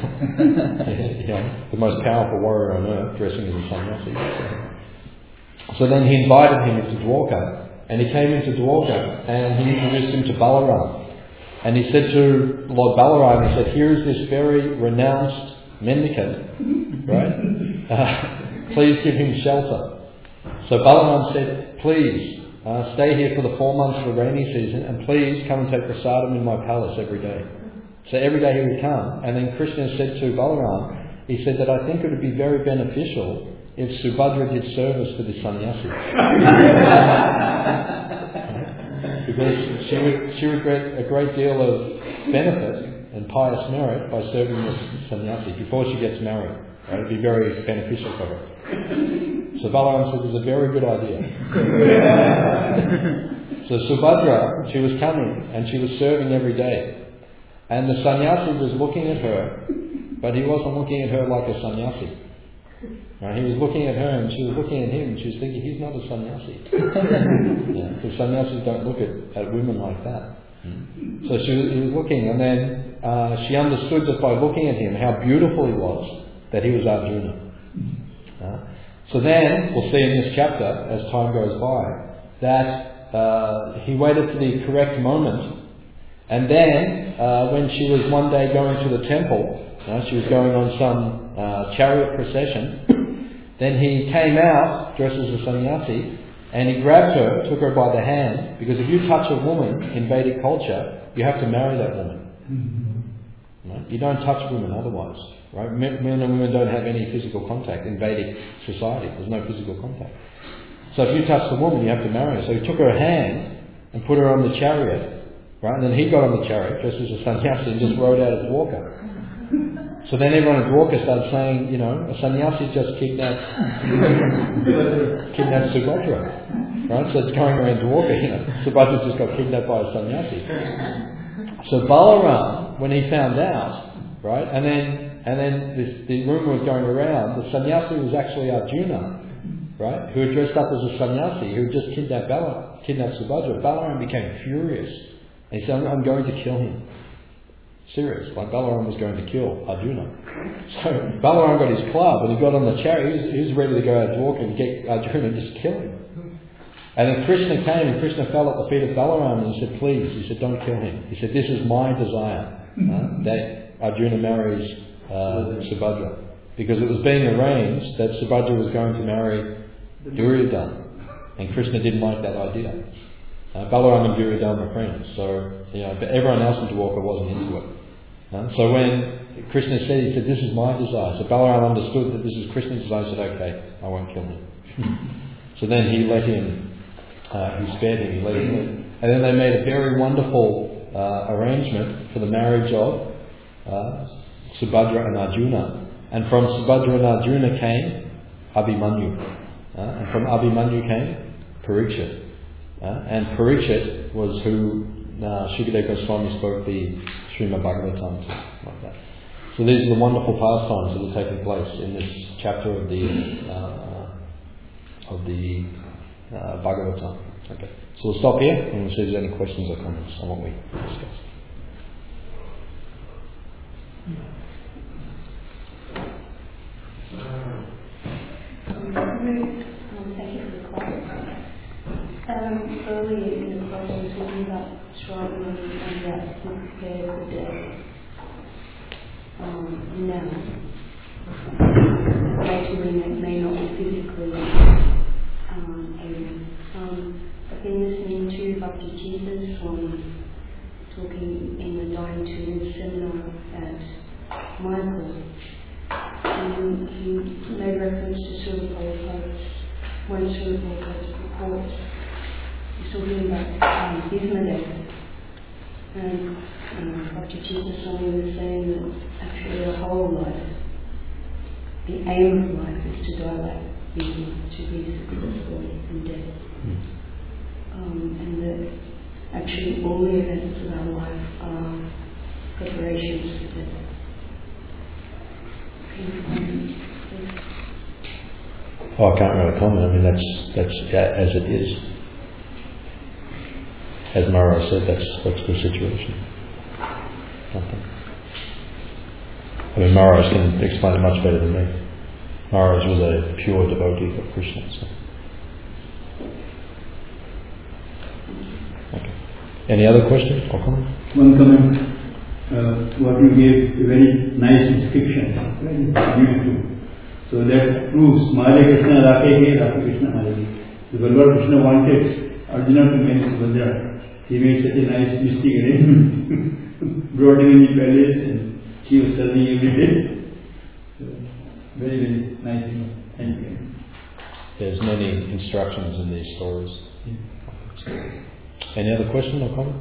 You know, the most powerful warrior on earth dressing as a sannyasi. So then he invited him into Dwarka, and he came into Dwarka and he introduced him to Balaram. And he said to Lord Balaram, he said, here is this very renounced mendicant, right? Uh, please give him shelter. So Balaram said, please, Uh, stay here for the four months of the rainy season, and please come and take prasadam in my palace every day. So every day he would come, and then Krishna said to Balaram, he said that I think it would be very beneficial if Subhadra did service for the sannyasi. Because she would, she would get a great deal of benefit and pious merit by serving the sannyasi before she gets married. Right? It would be very beneficial for her. So Balaram said, it's a very good idea. So Subhadra, she was coming and she was serving every day. And the sannyasi was looking at her, but he wasn't looking at her like a sannyasi. Right? He was looking at her and she was looking at him and she was thinking, he's not a sannyasi. Yeah, because sannyasis don't look at, at women like that. Mm. So she was, he was looking, and then uh, she understood just by looking at him how beautiful he was, that he was Arjuna. Uh, so then, we'll see in this chapter, as time goes by, that uh, he waited for the correct moment, and then uh, when she was one day going to the temple, uh, she was going on some uh, chariot procession, then he came out dressed as a sannyasi, and he grabbed her, took her by the hand, because if you touch a woman in Vedic culture, you have to marry that woman. Mm-hmm. Right? You don't touch women otherwise. Right? Men, men and women don't have any physical contact in Vedic society. There's no physical contact. So if you touch the woman, you have to marry her. So he took her hand and put her on the chariot, right? And then he got on the chariot, dressed as a sannyasi, and just rode out as Dwarka. So then everyone at Dwarka started saying, you know, a sannyasi just kidnapped kidnapped Subhadra. Right? So it's going around Dwarka, you know. Subhadra just got kidnapped by a sannyasi. So Balaram, when he found out, right, and then and then this, the rumour was going around, the sannyasi was actually Arjuna, right, who had dressed up as a sannyasi, who had just kidnapped Balaram, kidnapped Subhadra. Balaram became furious. And he said, I'm going to kill him. Serious, like Balaram was going to kill Arjuna. So Balaram got his club and he got on the chariot. He was, he was ready to go out to walk and get Arjuna and just kill him. And then Krishna came and Krishna fell at the feet of Balaram and he said, please, he said, don't kill him. He said, this is my desire, uh, that Arjuna marries uh, Subhadra. Because it was being arranged that Subhadra was going to marry Duryodhana. And Krishna didn't like that idea. Uh, Balaram and Duryodhana were friends, so you know, but everyone else in Dwarka wasn't into it. Uh, so when Krishna said, he said, this is my desire. So Balaram understood that this is Krishna's desire. He said, okay, I won't kill him. So then he let him, uh, he spared him, he let him live. And then they made a very wonderful uh, arrangement for the marriage of uh, Subhadra and Arjuna. And from Subhadra and Arjuna came Abhimanyu. Uh, and from Abhimanyu came Parikshit. Uh, and Parikshit was who uh, Shukadeva Goswami spoke the Srimad Bhagavatam to, like that. So these are the wonderful pastimes that are taking place in this chapter of the uh, of the uh, Bhagavatam. Okay, so we'll stop here and we'll see if there's any questions or comments on what we discussed. Um, earlier in the class, I was talking about struggling and that prepare the day. Um, now, occasionally it may not be physically um, able. Um, I've been listening to Bhakti Jesus from talking in the Dying to Live seminar at Michael. And he made reference to Srila Prabhupada's, when Srila Prabhupada's report. He's talking about um, Bhishmadev, and um, Bhakti Jesus Swami was saying that actually the whole life, the aim of life is to die like Bhishma, to be successful in death. Um, and that actually all the events of our life are preparations for death. Oh, I can't really comment. I mean, that's that's as it is. As Maharaj said, that's that's the situation. Nothing. I mean, Maharaj can explain it much better than me. Maharaj was a pure devotee of Krishna. So. Okay. Any other questions or comments? One comment. Uh, what you gave a very nice description, very beautiful. So that proves Mare Krishna Rakhe He Rakhe Krishna Mare. Because Lord Krishna wanted Arjuna to marry Subhadra. He made such a nice mystic arrangement. Brought him in the palace and she was serving every day. So very, very nice. Thank you. There's many instructions in these stories. Yeah. Any other question or comment?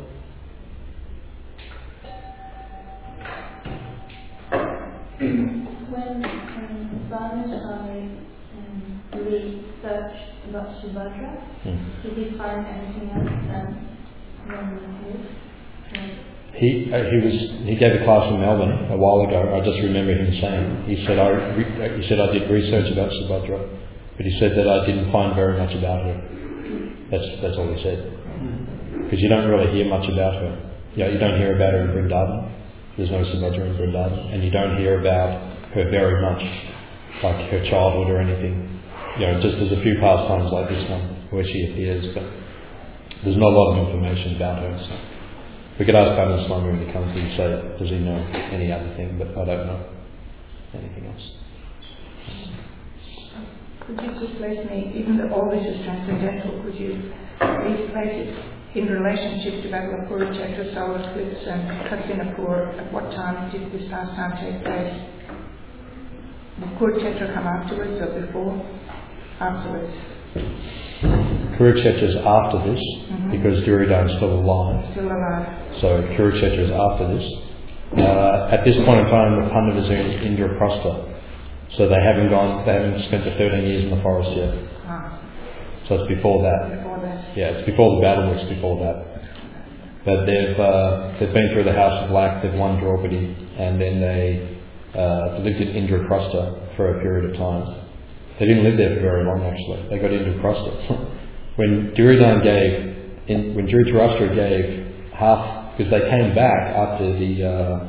When um, Bhanushai um, researched about Subhadra. Hmm. Did he find anything else than Roman hills? He uh, he was he gave a class in Melbourne a while ago. I just remember him saying he said I re- he said I did research about Subhadra, but he said that I didn't find very much about her. That's that's all he said. Because you don't really hear much about her. You know, you don't hear about her in Vrindavan. There's no Subhadra in Vrindavan, and you don't hear about her very much, like her childhood or anything. You know, just there's a few pastimes like this one where she appears, but there's not a lot of information about her. So. We could ask Bhavan Swami when he comes and say, does he know any other thing? But I don't know anything else. Could you just place me, even though all this is transcendental, could you please place it in relationship to Bhagalapur, Chaitra, Solar Eclipse and Kastinapur? At what time did this pastime take place? Did Kurukshetra come afterwards or before? Afterwards. Kurukshetra is after this, mm-hmm. because Duryodhana is still alive. Still alive. So Kurukshetra is after this. Uh, at this point in time, the Pandavas are in Indraprastha. So they haven't gone, they haven't spent the thirteen years in the forest yet. Ah. So it's before that. Before that. Yeah, it's before the battle, it's before that. But they've uh, they've been through the House of Black, they've won Draupadi, and then they uh, lived in Indraprastha for a period of time. They didn't live there for very long, actually. They got Indraprastha. when Duryodhana gave, in, when Dhritarashtra gave half, because they came back after the uh,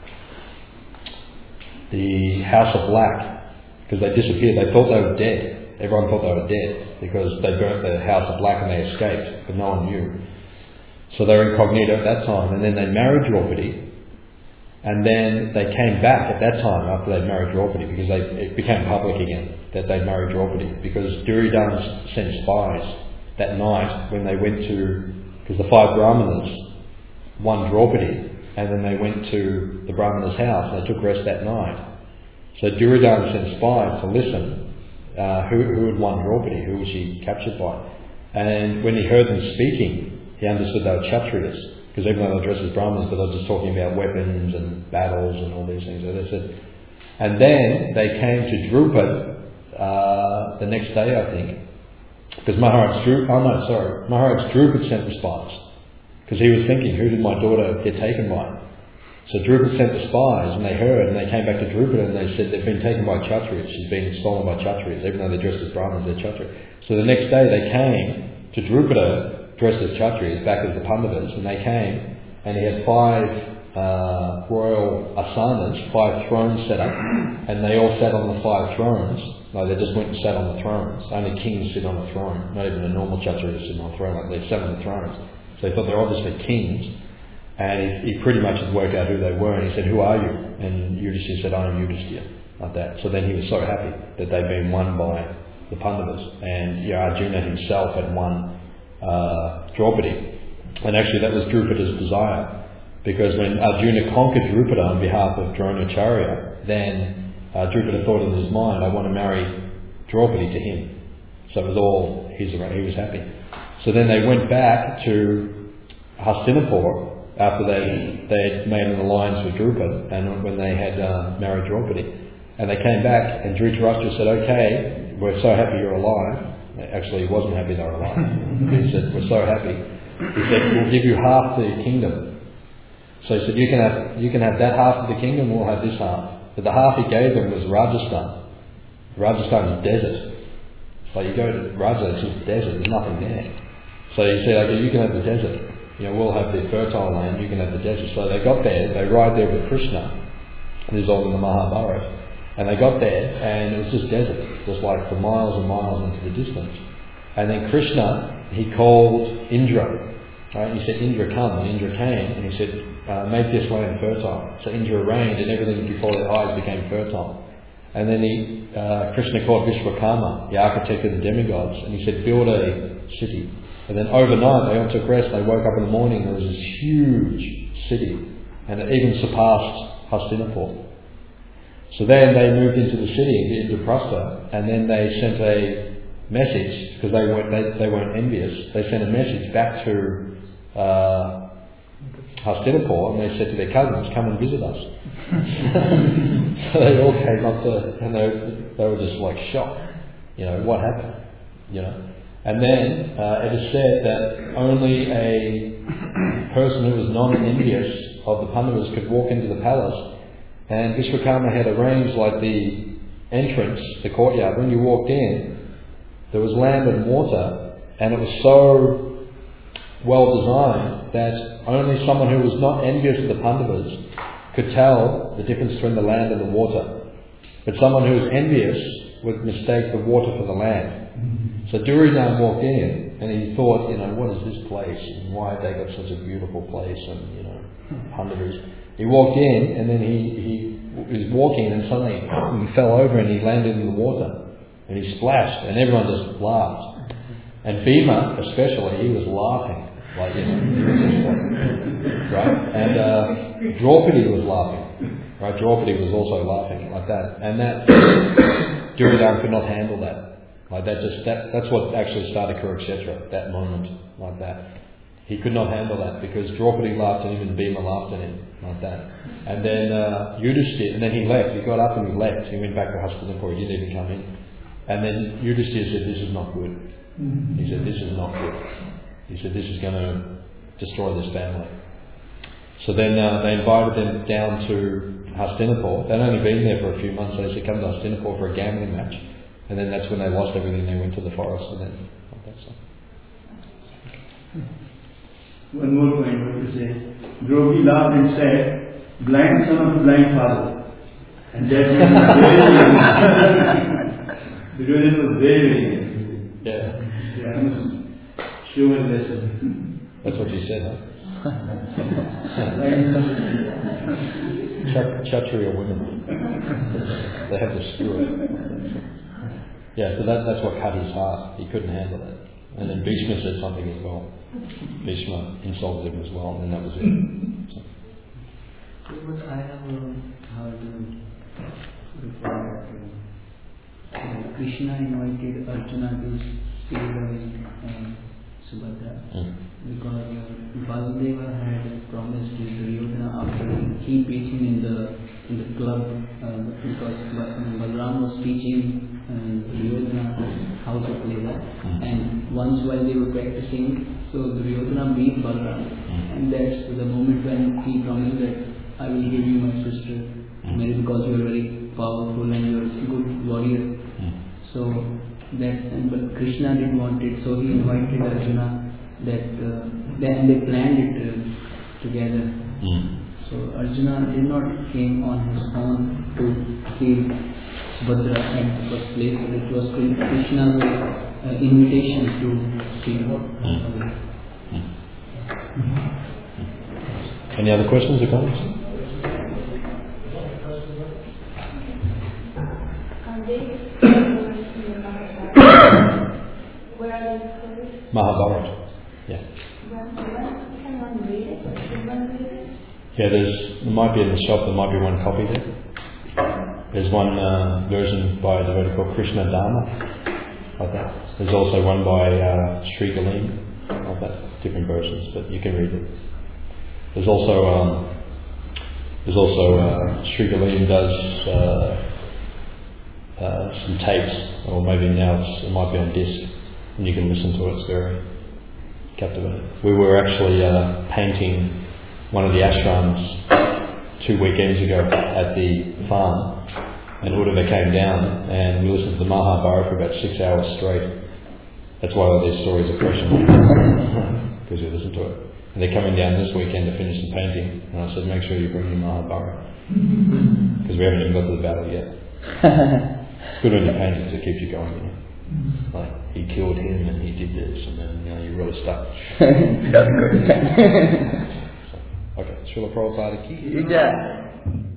the House of Black, because they disappeared. They thought they were dead. Everyone thought they were dead because they burnt the House of Black and they escaped, but no one knew. So they were incognito at that time, and then they married Draupadi. And then they came back at that time after they'd married Draupadi, because they, it became public again that they'd married Draupadi, because Duryodhana sent spies that night when they went to, because the five Brahmanas won Draupadi, and then they went to the Brahmana's house and they took rest that night. So Duryodhana sent spies to listen uh, who, who had won Draupadi, who was she captured by. And when he heard them speaking, he understood they were Kshatriyas. Because even though they were dressed as Brahmanas, but they were just talking about weapons and battles and all these things. So they said, and then they came to Drupad uh, the next day, I think, because Maharaj Drupad, oh no, sorry, Maharaj Drupad sent the spies, because he was thinking, who did my daughter get taken by? So Drupad sent the spies, and they heard, and they came back to Drupad, and they said they've been taken by Kshatriyas. She's been stolen by Kshatriyas, even though they're dressed as Brahmanas, they're Kshatriyas. So the next day they came to Drupada, dressed as Kshatriyas, back as the Pandavas, and they came, and he had five uh, royal asanas, five thrones set up, and they all sat on the five thrones. No, they just went and sat on the thrones. Only kings sit on a throne, not even a normal Kshatriya sitting on a throne, like they sat on the thrones. So he thought they're obviously kings, and he, he pretty much had worked out who they were, and he said, who are you? And Yudhishthira said, I am Yudhishthira, like that. So then he was so happy that they'd been won by the Pandavas, and yeah, Arjuna himself had won Uh, Draupadi. And actually that was Drupada's desire, because when Arjuna conquered Drupada on behalf of Dronacharya, then uh, Drupada thought in his mind, I want to marry Draupadi to him. So it was all his, he was happy. So then they went back to Hastinapur after they they had made an alliance with Drupad, and when they had uh, married Draupadi. And they came back, and Dhritarashtra said, okay, we're so happy you're alive. Actually, he wasn't happy they were alive. He said, we're so happy. He said, we'll give you half the kingdom. So he said, you can have you can have that half of the kingdom, we'll have this half. But the half he gave them was Rajasthan. Rajasthan is desert. Like you go to Rajasthan, it's just desert, there's nothing there. So he said, okay, you can have the desert. You know, we'll have the fertile land, you can have the desert. So they got there, they ride there with Krishna. This is all in the Mahabharata. And they got there, and it was just desert, just like for miles and miles into the distance. And then Krishna, he called Indra. Right? He said, Indra, come. And Indra came, and he said, uh, make this land fertile. So Indra rained, and everything before their eyes became fertile. And then he, uh, Krishna called Vishwakarma, the architect of the demigods, and he said, build a city. And then overnight, they all took rest. They woke up in the morning, there was this huge city, and it even surpassed Hastinapur. So then they moved into the city, into Indraprastha, and then they sent a message, because they weren't, they, they weren't envious, they sent a message back to uh, Hastinapur, and they said to their cousins, come and visit us. So they all came up to, and they, they were just like shocked. You know, what happened? you know. And then uh, it is said that only a person who was non-envious of the Pandavas could walk into the palace, and Vishwakarma had arranged like the entrance, the courtyard. When you walked in, there was land and water, and it was so well designed that only someone who was not envious of the Pandavas could tell the difference between the land and the water. But someone who was envious would mistake the water for the land. So Duryodhana walked in and he thought, you know, what is this place and why have they got such a beautiful place and, you know, Pandavas. He walked in and then he, he was walking and suddenly he fell over and he landed in the water and he splashed and everyone just laughed. And Bhima especially, he was laughing. Like, you know, he was just like, right? And uh, Draupadi was laughing. Right? Draupadi was also laughing like that. And that, Duryodhana could not handle that. Like that just, that, that's what actually started Kurukshetra, that moment, like that. He could not handle that because Draupadi laughed at him and Bhima laughed at him, like that. And then uh, Yudhishthira, and then he left, he got up and he left, he went back to Hastinapur, he didn't even come in. And then Yudhishthira said, this is not good. He said, this is not good. He said, this is going to destroy this family. So then uh, they invited them down to Hastinapur. They'd only been there for a few months, so they said, come to Hastinapur for a gambling match. And then that's when they lost everything, they went to the forest and then like that stuff. One more point, what you say. Draupadi laughed and said, blind son of a blind father. And that was very Duryodhana was very, very angry. Yeah. Yeah, I must show a lesson. That's what you said, huh? Ch- Kshatriya women. They have the spirit. Yeah, so that, that's what cut his heart. He couldn't handle it. And then Bhishma said something as well. Bhishma insulted him as well, and that was it. So. But I have uh, heard uh, before that uh, Krishna invited Arjuna to stay with uh, Subhadra mm. because uh, Vasudeva had promised to Duryodhana after he preaching in the in the club uh, because Balaram was teaching and Duryodhana how to play that. Mm. And once while they were practicing, so Duryodhana beat Balaram. Mm. And that's the moment when he promised that I will give you my sister Mary because you are very powerful and you are a good warrior. Mm. So that, and, but Krishna didn't want it, so he invited Arjuna that uh, then they planned it uh, together. Mm. So Arjuna did not came on his own to kill Subhadra at the first place, but it was Krishna's uh, invitation to see her. Mm. Mm. Any other questions or comments? Where are they published? Mahabharata. Yeah. When, when can one read it? Can one read it? Yeah, there's, there might be in the shop, there might be one copy there. There's one uh, version by a devotee called Krishna Dharma, like that. There's also one by uh, Sri Galim, like that. Different versions, but you can read it. There's also um, there's also uh, Sri Galim does uh, uh, some tapes, or maybe now it's, it might be on disc, and you can listen to it. It's very captivating. We were actually uh, painting one of the ashrams two weekends ago at the farm, and Uddhava came down and we listened to the Mahabharata for about six hours straight. That's why all these stories are fresh in my mind, because we listened to it. And they're coming down this weekend to finish the painting, and I said, make sure you bring your Mahabharata, because we haven't even got to the battle yet. It's good when you paint it, it keeps you going, you know. Like, he killed him and he did this, and then, you know, you're really stuck. So, okay, Srila Prabhupada ki.